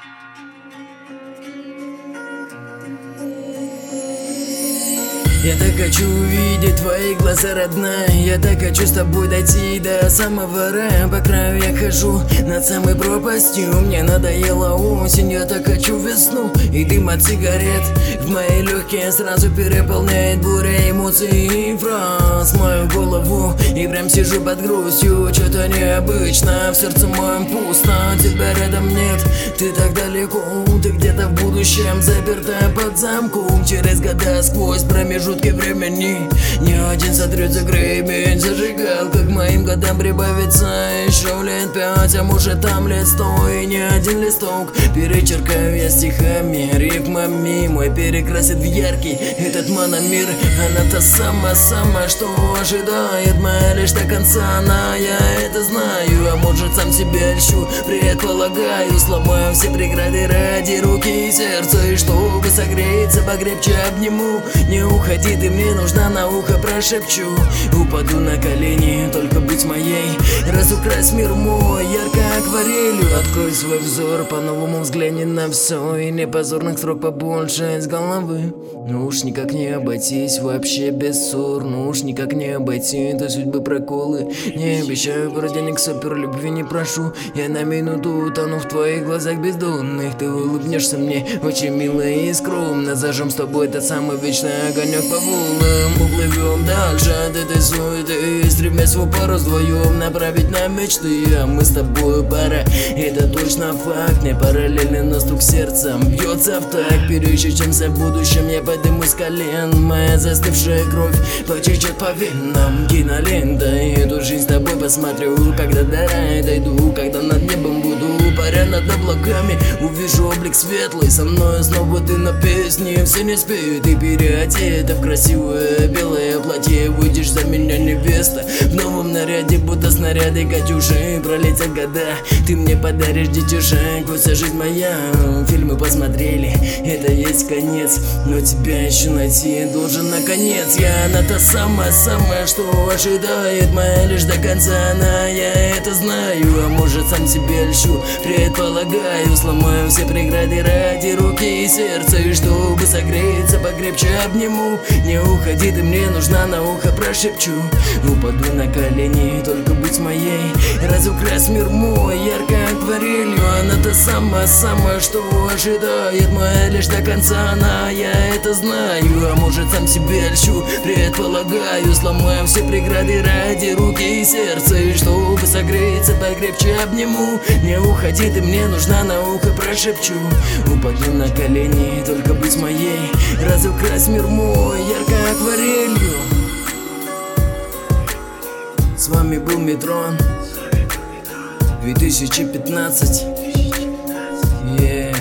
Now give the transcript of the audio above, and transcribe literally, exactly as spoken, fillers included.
Я так хочу увидеть твои глаза, родная. Я так хочу с тобой дойти до самого рая. По краю я хожу над самой пропастью. Мне надоела осень, я так хочу весну. И дым от сигарет в мои легкие сразу переполняет буря эмоций и фраз мою голову. И прям сижу под грустью, что-то необычно. В сердце моем пусто, тебя рядом нет. Ты так далеко, ты где-то в будущем, запертая под замком. Через года сквозь промежутки времени ни один сотрется гребень. Зажигалка к моим годам прибавится еще лет пять, а может там лет сто. И ни один листок перечеркаю я стихами, рифмами мой перекрасит в яркий этот мономир. Она та самая-самая, что ожидает моя лишь до конца. Она, я это знаю, а может сам себя льщу, предполагаю. Сломаю все преграды ради руки и сердца. И чтобы согреться, покрепче обниму. Не уходи, ты мне нужна, на ухо прошепчу. Упаду на колени, только будь моей. Разукрась мир мой ярко акварелью. Открой свой взор, по-новому взгляни на все. И не позорных строк побольше из головы. Ну уж никак не обойтись вообще без ссор. Ну уж никак не обойти до судьбы проколы. Не обещаю про денег, супер любви не прошу. Я на минуту утону в твоих глазах бездонных. Ты улыбнешься мне очень мило и скромно. Зажжем с тобой тот самый вечный огонек по волнам. Уплывем дальше от этой суеты, стремясь в упор вдвоем направить на мечты. А мы с тобой пара, это точно факт. Не параллельно, но стук сердца бьется в такт. Перещечемся в будущем, я поднимусь с колен. Моя застывшая кровь потечет по венам. Кинолента, эту жизнь с тобой посмотрю, когда до рая дойду, когда над небом буду, паря над облаками. Увижу облик светлый, со мной снова ты на песне. Все не спеют и переодета в красивое белое платье. Выйдешь за меня, невеста, в новом наряде, будто снаряды Катюши. Пролетят года, ты мне подаришь детишек. Вся жизнь моя, фильмы посмотрели, это есть конец. Но тебя еще найти должен наконец. Я она та самая-самая, что ожидает моя лишь до конца. Она, я это знаю, а может сам себя льщу, предполагаю. Сломаю все преграды ради руки и сердца. И чтобы согреться, покрепче обниму. Не уходи, ты мне нужна, на ухо прошепчу. Упаду на колени, только будь моей. Разукрась мир мой ярко акварелью. Она та самая-самая, что ожидает моя лишь до конца. Она, я это знаю, а может сам себя льщу, предполагаю. Сломаю все преграды ради руки и сердца. И чтобы согреться, покрепче обниму. Не уходи, ты мне нужна, на ухо прошепчу. Упаду на колени, только будь моей. Разукрась мир мой ярко акварелью. С вами был Метрон две тысячи пятнадцать. Yeah.